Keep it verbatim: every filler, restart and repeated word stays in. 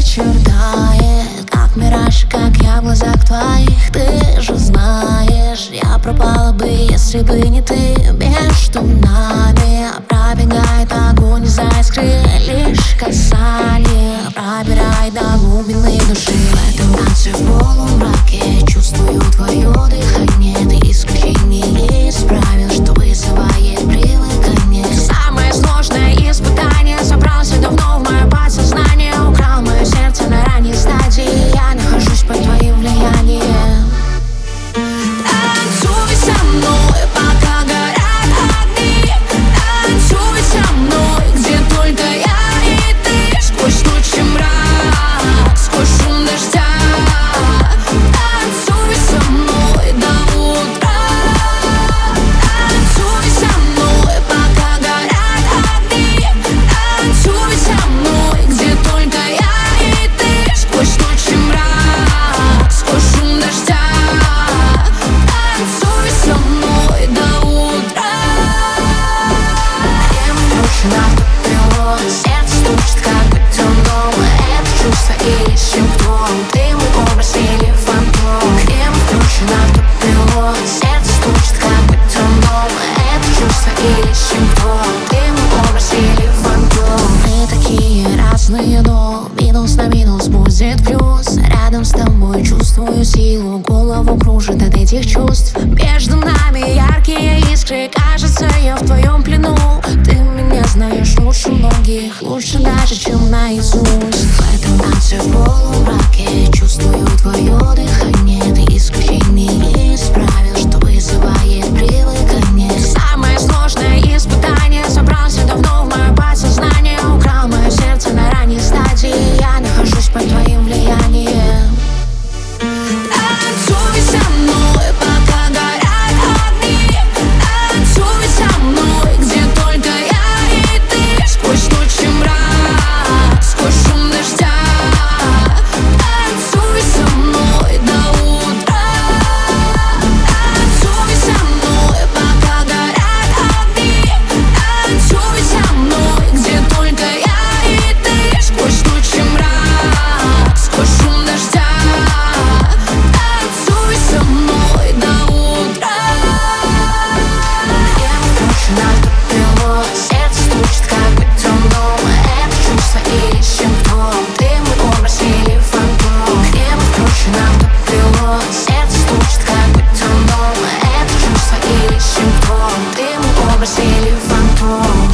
вечер тает, как мираж, как я в глазах твоих. Ты же знаешь, я пропала бы, если бы не ты. Между нами пробегает огонь из-за искры. Лишь касание пробирает до глубины души. В этом танце в полумраке чувствую твое дыхание. Ты исключение не исправил, что вызывает привыкание. Самое сложное испытание забрался давно в мое подсознание. Украл мое сердце на ранней стадии. Я нахожусь под твоим влиянием. Танцуй со мной, пока горят огни. Танцуй со мной, где только я и ты. Сквозь ночи мрак, сквозь шум дождя. Танцуй со мной до утра. Танцуй со мной, пока горят огни. Танцуй со мной, где только я и ты. Сквозь ночи мрак, сквозь шум дождя. Танцуй со мной до утра. Время включено в автопилот. Сердце стучит, как будто дома. Это чувство или симптом? Ты мой образ или фантом? Время включено в автопилот. Сердце стучит, как будто дома. Это чувство или симптом? Ты мой образ или фантом? Мы такие разные, но минус на минус будет плюс. Рядом с тобой чувствую силу, голову кружит от этих чувств. Между нами яркие искры, кажется, я в твоем плену. Ты меня знаешь лучше многих, лучше даже, чем наизусть. В этом танце в полумраке чувствую твое дыхание. Ты исключение не исправил, что вызывает привыкание. Самое сложное испытание забрался давно в мое подсознание. Украл мое сердце на ранней стадии. Я нахожусь под твоим влиянием. Танцуй со мной, пока горят огни. Танцуй со мной, где только я и ты. Сквозь ночи мрак, сквозь шум дождя. Танцуй со мной до утра. Танцуй со мной, пока горят огни. Танцуй со мной, где только я и ты. Сквозь ночи мрак, сквозь шум дождя. Танцуй со мной до утра. Время включено в автопилот. Сердце стучит, как будто дома. Это чувство или симптом? Ты мой образ или фантом? Время включено в автопилот. Сердце стучит, как будто дома. Это чувство или симптом? Ты мой образ или фантом?